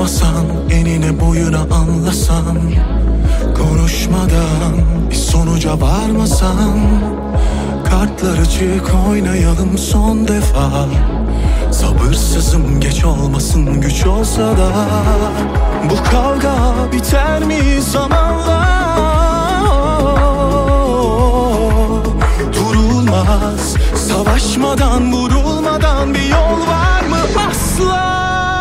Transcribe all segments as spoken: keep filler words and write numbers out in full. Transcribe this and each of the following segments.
Konuşmasan, enine boyuna anlasan, konuşmadan bir sonuca varmasan, kartlar açık oynayalım son defa. Sabırsızım, geç olmasın güç olsa da. Bu kavga biter mi zamanla? Durulmaz, savaşmadan, vurulmadan bir yol var mı asla?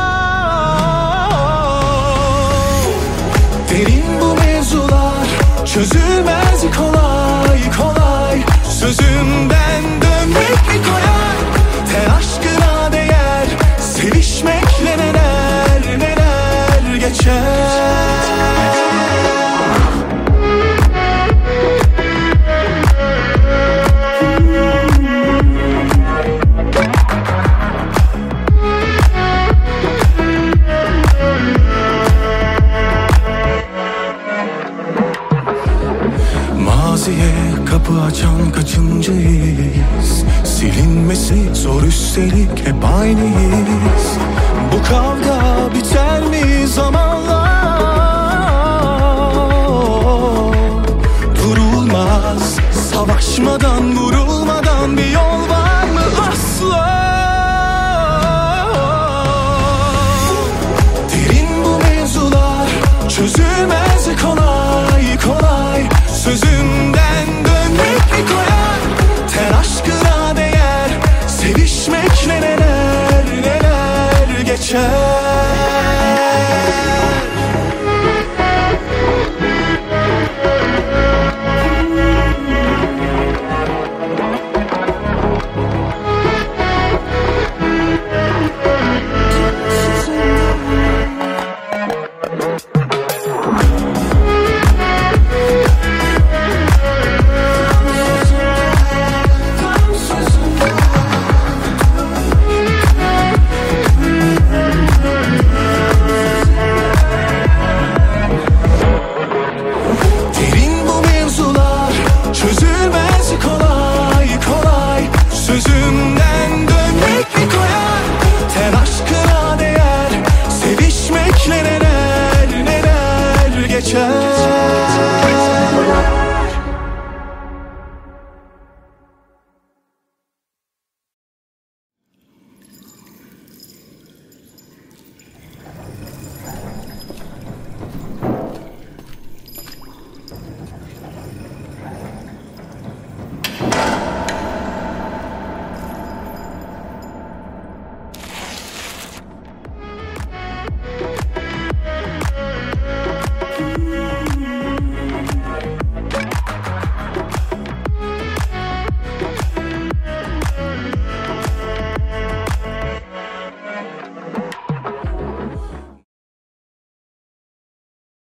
Derin bu mevzular, çözülmez kolay kolay. Sözümden dönmek mi kolay? Ter aşkına değer, sevişmekle neler neler geçer. Maziye kapı açan kaçıncıyız? Silinmesi zor, üstelik hep aynıyız. Bu kavga biter mi zamanla? Durulmaz, savaşmadan, vurulmadan bir yol var mı asla? Derin bu mevzular, çözülmez kolay kolay. Sözümden dönmek mi kolay? Ter aşkına değer, sevişmekle neler neler geçer.